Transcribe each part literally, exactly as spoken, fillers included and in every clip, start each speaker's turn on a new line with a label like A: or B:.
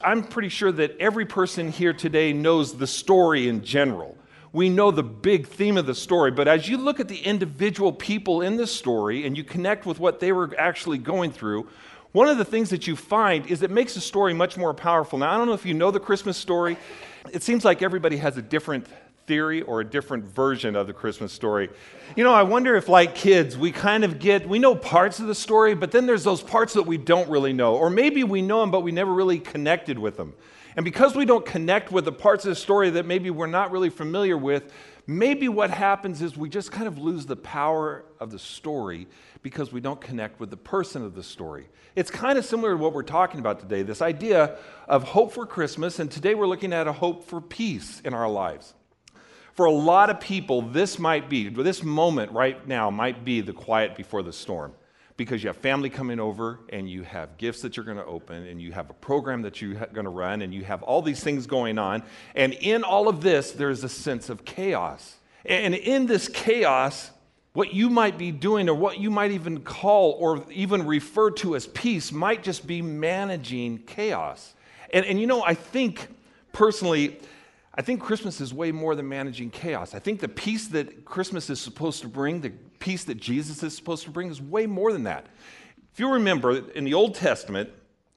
A: I'm pretty sure that every person here today knows the story in general. We know the big theme of the story, but as you look at the individual people in the story and you connect with what they were actually going through, one of the things that you find is it makes the story much more powerful. Now, I don't know if you know the Christmas story. It seems like everybody has a different theory or a different version of the Christmas story. You know, I wonder if, like kids, we kind of get, we know parts of the story, but then there's those parts that we don't really know. Or maybe we know them, but we never really connected with them. And because we don't connect with the parts of the story that maybe we're not really familiar with, maybe what happens is we just kind of lose the power of the story because we don't connect with the person of the story. It's kind of similar to what we're talking about today, this idea of hope for Christmas, and today we're looking at a hope for peace in our lives. For a lot of people, this might be, this moment right now might be the quiet before the storm, because you have family coming over and you have gifts that you're going to open and you have a program that you're going to run and you have all these things going on. And in all of this, there's a sense of chaos. And in this chaos, what you might be doing or what you might even call or even refer to as peace might just be managing chaos. And, and you know, I think personally, I think Christmas is way more than managing chaos. I think the peace that Christmas is supposed to bring, the peace that Jesus is supposed to bring, is way more than that. If you remember, in the Old Testament,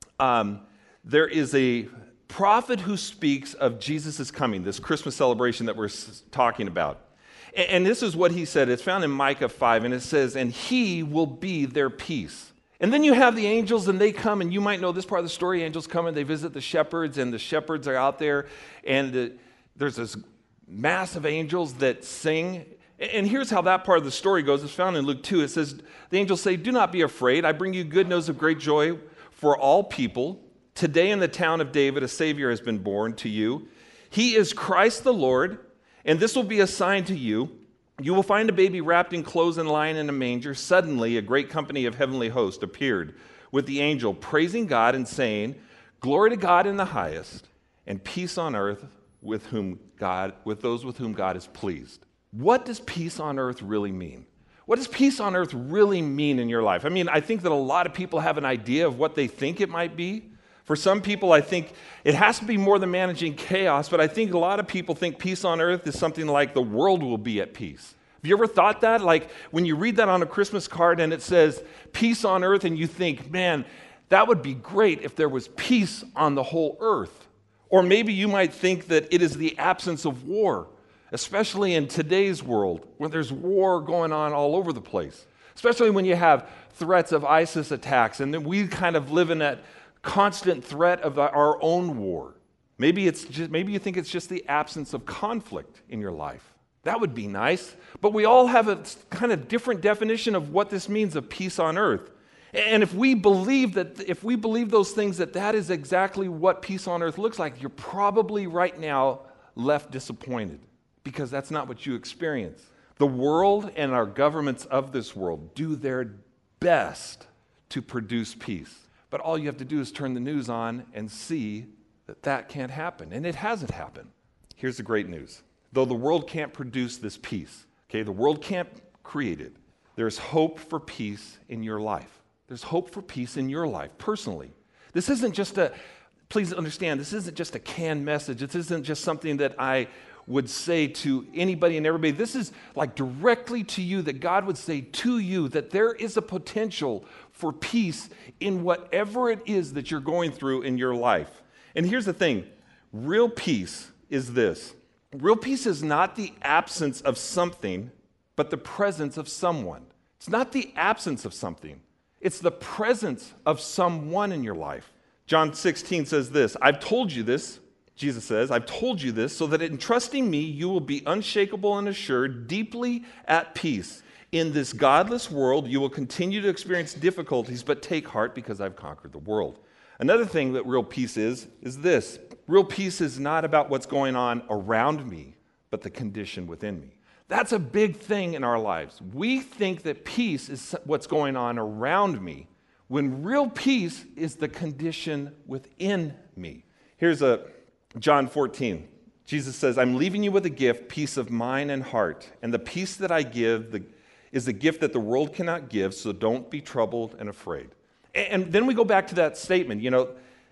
A: um, there is a prophet who speaks of Jesus' coming, this Christmas celebration that we're s- talking about. And, and this is what he said. It's found in Micah five, and it says, "And he will be their peace." And then you have the angels, and they come, and you might know this part of the story. Angels come, and they visit the shepherds, and the shepherds are out there, and the there's this mass of angels that sing. And here's how that part of the story goes. It's found in Luke two. It says, the angels say, "Do not be afraid. I bring you good news of great joy for all people. Today in the town of David, a Savior has been born to you. He is Christ the Lord, and this will be a sign to you. You will find a baby wrapped in clothes and lying in a manger." Suddenly, a great company of heavenly hosts appeared with the angel, praising God and saying, "Glory to God in the highest, and peace on earth with whom God, with those with whom God is pleased." What does peace on earth really mean? What does peace on earth really mean in your life? I mean, I think that a lot of people have an idea of what they think it might be. For some people, I think it has to be more than managing chaos, but I think a lot of people think peace on earth is something like the world will be at peace. Have you ever thought that? Like when you read that on a Christmas card and it says peace on earth, and you think, man, that would be great if there was peace on the whole earth. Or maybe you might think that it is the absence of war, especially in today's world where there's war going on all over the place, especially when you have threats of ISIS attacks, and then we kind of live in that constant threat of our own war. Maybe it's just, maybe you think it's just the absence of conflict in your life. That would be nice, but we all have a kind of different definition of what this means of peace on earth. And if we believe that, if we believe those things, that that is exactly what peace on earth looks like, you're probably right now left disappointed because that's not what you experience. The world and our governments of this world do their best to produce peace. But all you have to do is turn the news on and see that that can't happen. And it hasn't happened. Here's the great news. Though the world can't produce this peace, okay, the world can't create it, there's hope for peace in your life. There's hope for peace in your life, personally. This isn't just a, please understand, this isn't just a canned message. This isn't just something that I would say to anybody and everybody. This is like directly to you, that God would say to you that there is a potential for peace in whatever it is that you're going through in your life. And here's the thing, real peace is this. Real peace is not the absence of something, but the presence of someone. It's not the absence of something. It's the presence of someone in your life. John sixteen says this, "I've told you this," Jesus says, "I've told you this so that in trusting me, you will be unshakable and assured, deeply at peace. In this godless world, you will continue to experience difficulties, but take heart because I've conquered the world." Another thing that real peace is, is this. Real peace is not about what's going on around me, but the condition within me. That's a big thing in our lives. We think that peace is what's going on around me, when real peace is the condition within me. Here's a John fourteen. Jesus says, "I'm leaving you with a gift, peace of mind and heart. And the peace that I give the, is a gift that the world cannot give, so don't be troubled and afraid." And then we go back to that statement, you know,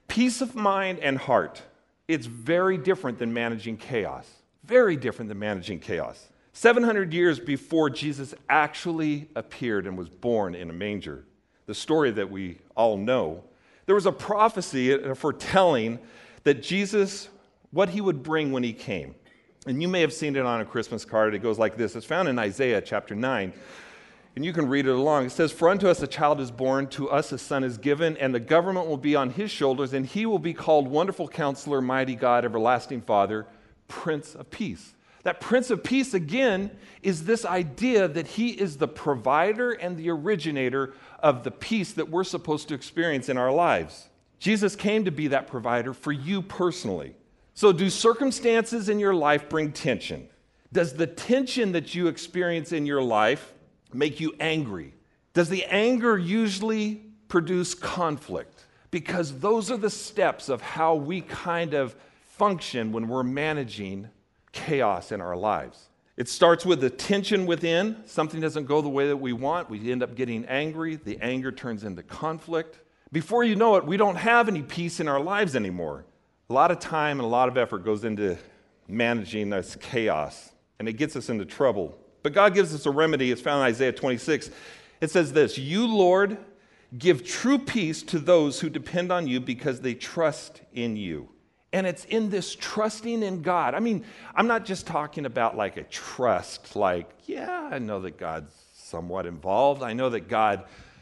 A: Peace of mind and heart. It's very different than managing chaos. Very different than managing chaos. seven hundred years before Jesus actually appeared and was born in a manger, the story that we all know, there was a prophecy, a foretelling that Jesus, what he would bring when he came. And you may have seen it on a Christmas card. It goes like this. It's found in Isaiah chapter nine. And you can read it along. It says, "For unto us a child is born, to us a son is given, and the government will be on his shoulders, and he will be called Wonderful Counselor, Mighty God, Everlasting Father, Prince of Peace." That Prince of Peace, again, is this idea that he is the provider and the originator of the peace that we're supposed to experience in our lives. Jesus came to be that provider for you personally. So do circumstances in your life bring tension? Does the tension that you experience in your life make you angry? Does the anger usually produce conflict? Because those are the steps of how we kind of function when we're managing chaos in our lives. It starts with the tension within. Something doesn't go the way that we want. We end up getting angry. The anger turns into conflict. Before you know it, we don't have any peace in our lives anymore. A lot of time and a lot of effort goes into managing this chaos, and it gets us into trouble. But God gives us a remedy. It's found in Isaiah twenty-six. It says this, "You, Lord, give true peace to those who depend on you because they trust in you." And it's in this trusting in God. I mean, I'm not just talking about like a trust, like, yeah, I know that God's somewhat involved. I know that God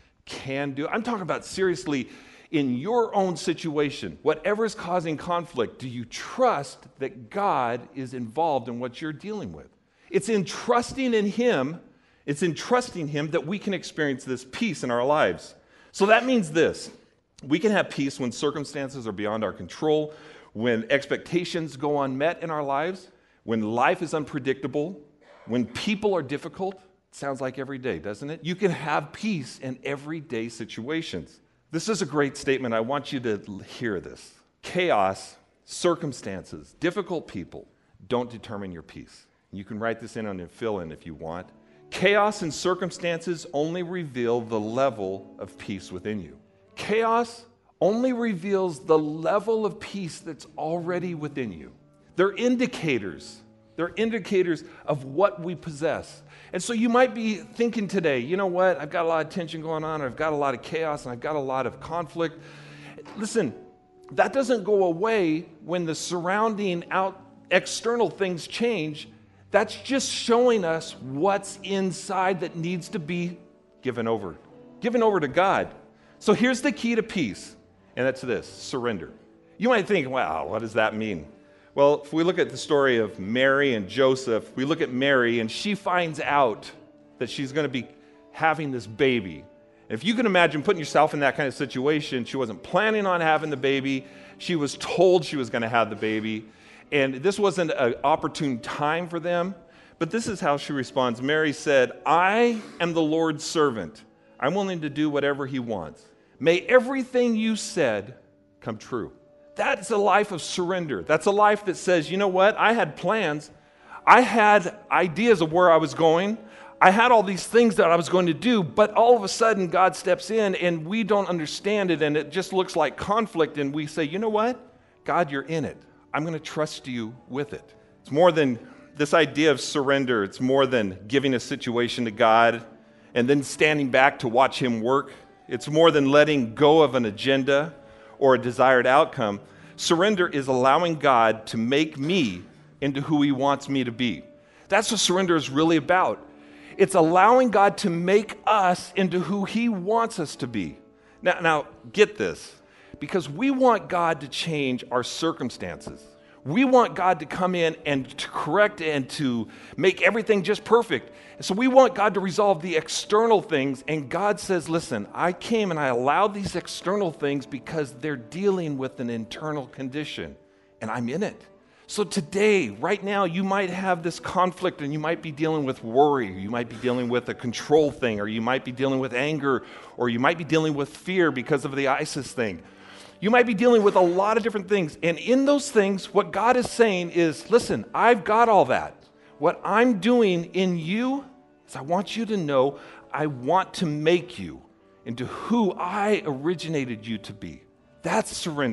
A: can do. I'm talking about seriously in your own situation, whatever is causing conflict, do you trust that God is involved in what you're dealing with? It's in trusting in Him, it's in trusting Him that we can experience this peace in our lives. So that means this. We can have peace when circumstances are beyond our control, when expectations go unmet in our lives, when life is unpredictable, when people are difficult. It sounds like every day, doesn't it? You can have peace in everyday situations. This is a great statement. I want you to hear this. Chaos, circumstances, difficult people don't determine your peace. You can write this in on a fill-in if you want. Chaos and circumstances only reveal the level of peace within you. Chaos only reveals the level of peace that's already within you. They're indicators. They're indicators of what we possess. And so you might be thinking today, you know what, I've got a lot of tension going on, or I've got a lot of chaos, and I've got a lot of conflict. Listen, that doesn't go away when the surrounding out external things change. That's just showing us what's inside that needs to be given over, given over to God. So here's the key to peace, and that's this: surrender. You might think, wow, what does that mean? Well, if we look at the story of Mary and Joseph, we look at Mary, and she finds out that she's going to be having this baby. And if you can imagine putting yourself in that kind of situation, she wasn't planning on having the baby. She was told she was going to have the baby. And this wasn't an opportune time for them. But this is how she responds. Mary said, "I am the Lord's servant. I'm willing to do whatever He wants. May everything you said come true." That's a life of surrender. That's a life that says, you know what? I had plans. I had ideas of where I was going. I had all these things that I was going to do, but all of a sudden God steps in and we don't understand it, and it just looks like conflict, and we say, you know what? God, you're in it. I'm going to trust you with it. It's more than this idea of surrender. It's more than giving a situation to God and then standing back to watch Him work. It's more than letting go of an agenda or a desired outcome. Surrender is allowing God to make me into who He wants me to be. That's what surrender is really about. It's allowing God to make us into who He wants us to be. Now, now get this, because we want God to change our circumstances. We want God to come in and to correct and to make everything just perfect. So we want God to resolve the external things, and God says, listen, I came and I allowed these external things because they're dealing with an internal condition, and I'm in it. So today, right now, you might have this conflict, and you might be dealing with worry, or you might be dealing with a control thing, or you might be dealing with anger, or you might be dealing with fear because of the ISIS thing. You might be dealing with a lot of different things, and in those things, what God is saying is, listen, I've got all that. What I'm doing in you is I want you to know I want to make you into who I originated you to be. That's surrender.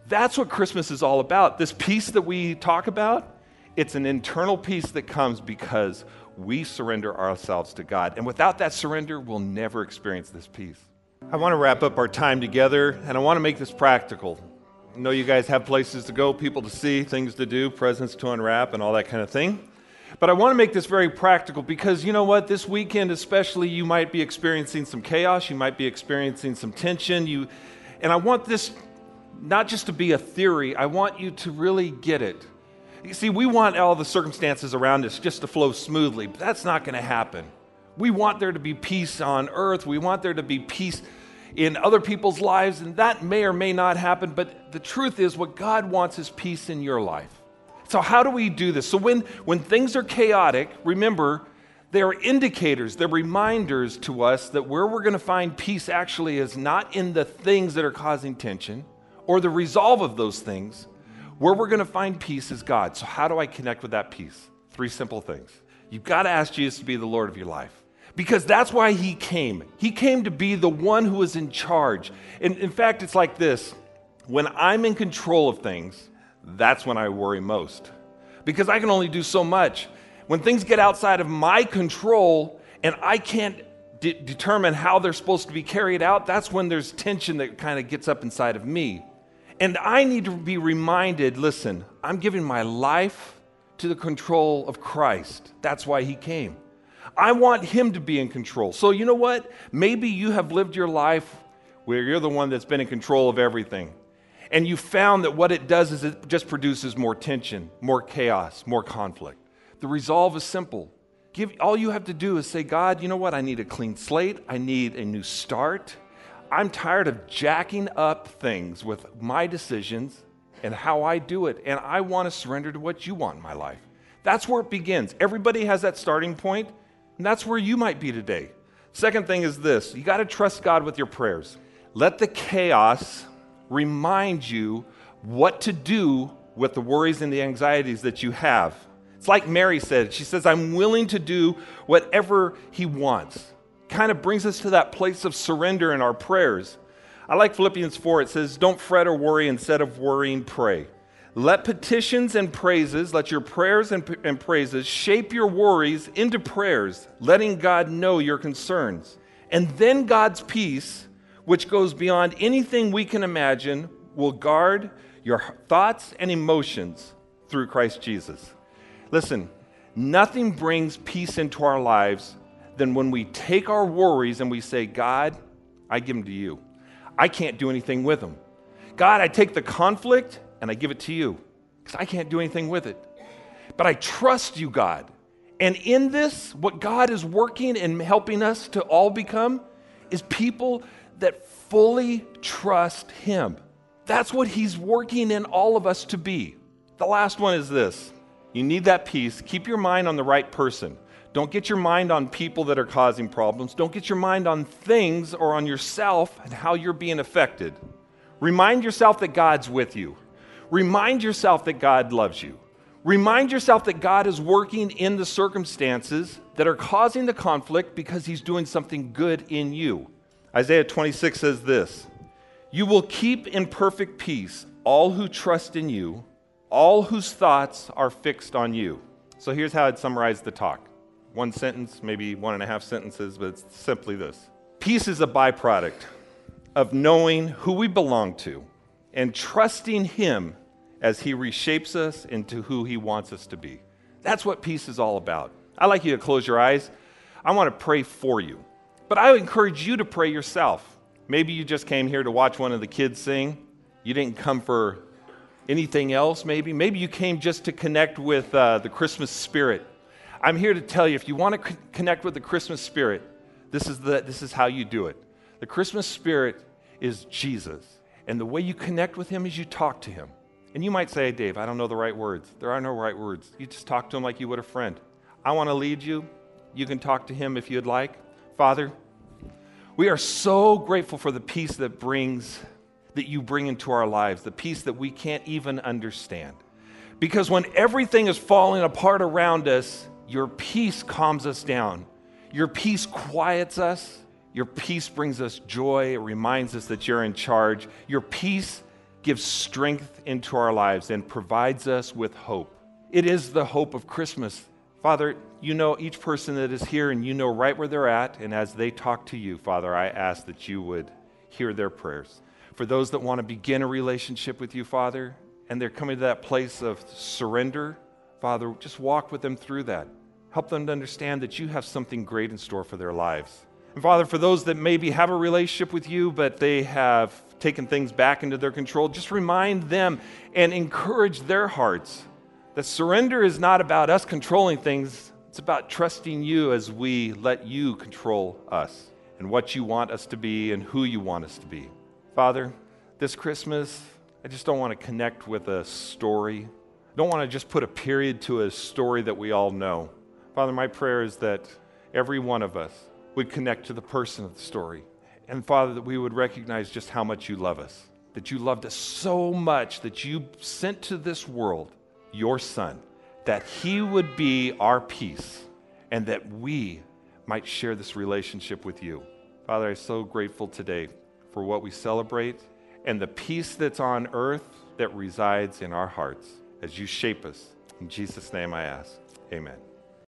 A: That's what Christmas is all about. This peace that we talk about, it's an internal peace that comes because we surrender ourselves to God. And without that surrender, we'll never experience this peace. I want to wrap up our time together, and I want to make this practical. I know you guys have places to go, people to see, things to do, presents to unwrap, and all that kind of thing. But I want to make this very practical because you know what? This weekend especially, you might be experiencing some chaos. You might be experiencing some tension. You, and I want this not just to be a theory. I want you to really get it. You see, we want all the circumstances around us just to flow smoothly, but that's not going to happen. We want there to be peace on earth. We want there to be peace in other people's lives, and that may or may not happen, but the truth is what God wants is peace in your life. So how do we do this? So when, when things are chaotic, remember, they're indicators, they're reminders to us that where we're going to find peace actually is not in the things that are causing tension or the resolve of those things. Where we're going to find peace is God. So how do I connect with that peace? Three simple things. You've got to ask Jesus to be the Lord of your life. Because that's why he came. He came to be the one who is in charge. And in fact, it's like this. When I'm in control of things, that's when I worry most. Because I can only do so much. When things get outside of my control and I can't de- determine how they're supposed to be carried out, that's when there's tension that kind of gets up inside of me. And I need to be reminded, listen, I'm giving my life to the control of Christ. That's why he came. I want him to be in control. So you know what? Maybe you have lived your life where you're the one that's been in control of everything. And you found that what it does is it just produces more tension, more chaos, more conflict. The resolve is simple. Give, all you have to do is say, God, you know what? I need a clean slate. I need a new start. I'm tired of jacking up things with my decisions and how I do it. And I want to surrender to what you want in my life. That's where it begins. Everybody has that starting point, and that's where you might be today. Second thing is this. You got to trust God with your prayers. Let the chaos remind you what to do with the worries and the anxieties that you have. It's like Mary said. She says, I'm willing to do whatever he wants. Kind of brings us to that place of surrender in our prayers. I like Philippians four. It says, don't fret or worry. Instead of worrying, pray. Let petitions and praises, let your prayers and, and praises shape your worries into prayers, letting God know your concerns. And then God's peace, which goes beyond anything we can imagine, will guard your thoughts and emotions through Christ Jesus. Listen, nothing brings peace into our lives than when we take our worries and we say, God, I give them to you. I can't do anything with them. God, I take the conflict and I give it to you because I can't do anything with it. But I trust you, God. And in this, what God is working and helping us to all become is people that fully trust him. That's what he's working in all of us to be. The last one is this. You need that peace. Keep your mind on the right person. Don't get your mind on people that are causing problems. Don't get your mind on things or on yourself and how you're being affected. Remind yourself that God's with you. Remind yourself that God loves you. Remind yourself that God is working in the circumstances that are causing the conflict because he's doing something good in you. Isaiah twenty-six says this, you will keep in perfect peace all who trust in you, all whose thoughts are fixed on you. So here's how I'd summarize the talk. One sentence, maybe one and a half sentences, but it's simply this. Peace is a byproduct of knowing who we belong to and trusting him as he reshapes us into who he wants us to be. That's what peace is all about. I'd like you to close your eyes. I want to pray for you, but I encourage you to pray yourself. Maybe you just came here to watch one of the kids sing. You didn't come for anything else, maybe. Maybe you came just to connect with uh, the Christmas spirit. I'm here to tell you, if you want to c- connect with the Christmas spirit, this is the this is how you do it. The Christmas spirit is Jesus. And the way you connect with him is you talk to him. And you might say, Dave, I don't know the right words. There are no right words. You just talk to him like you would a friend. I want to lead you. You can talk to him if you'd like. Father, we are so grateful for the peace that brings, that you bring into our lives, the peace that we can't even understand. Because when everything is falling apart around us, your peace calms us down. Your peace quiets us. Your peace brings us joy. It reminds us that you're in charge. Your peace gives strength into our lives and provides us with hope. It is the hope of Christmas. Father, you know each person that is here, and you know right where they're at, and as they talk to you, Father, I ask that you would hear their prayers. For those that want to begin a relationship with you, Father, and they're coming to that place of surrender, Father, just walk with them through that. Help them to understand that you have something great in store for their lives. And Father, for those that maybe have a relationship with you, but they have taken things back into their control, just remind them and encourage their hearts that surrender is not about us controlling things. It's about trusting you as we let you control us and what you want us to be and who you want us to be. Father, this Christmas, I just don't want to connect with a story. I don't want to just put a period to a story that we all know. Father, my prayer is that every one of us would connect to the person of the story. And Father, that we would recognize just how much you love us, that you loved us so much that you sent to this world your Son, that he would be our peace and that we might share this relationship with you. Father, I'm so grateful today for what we celebrate and the peace that's on earth that resides in our hearts as you shape us. In Jesus' name I ask, amen.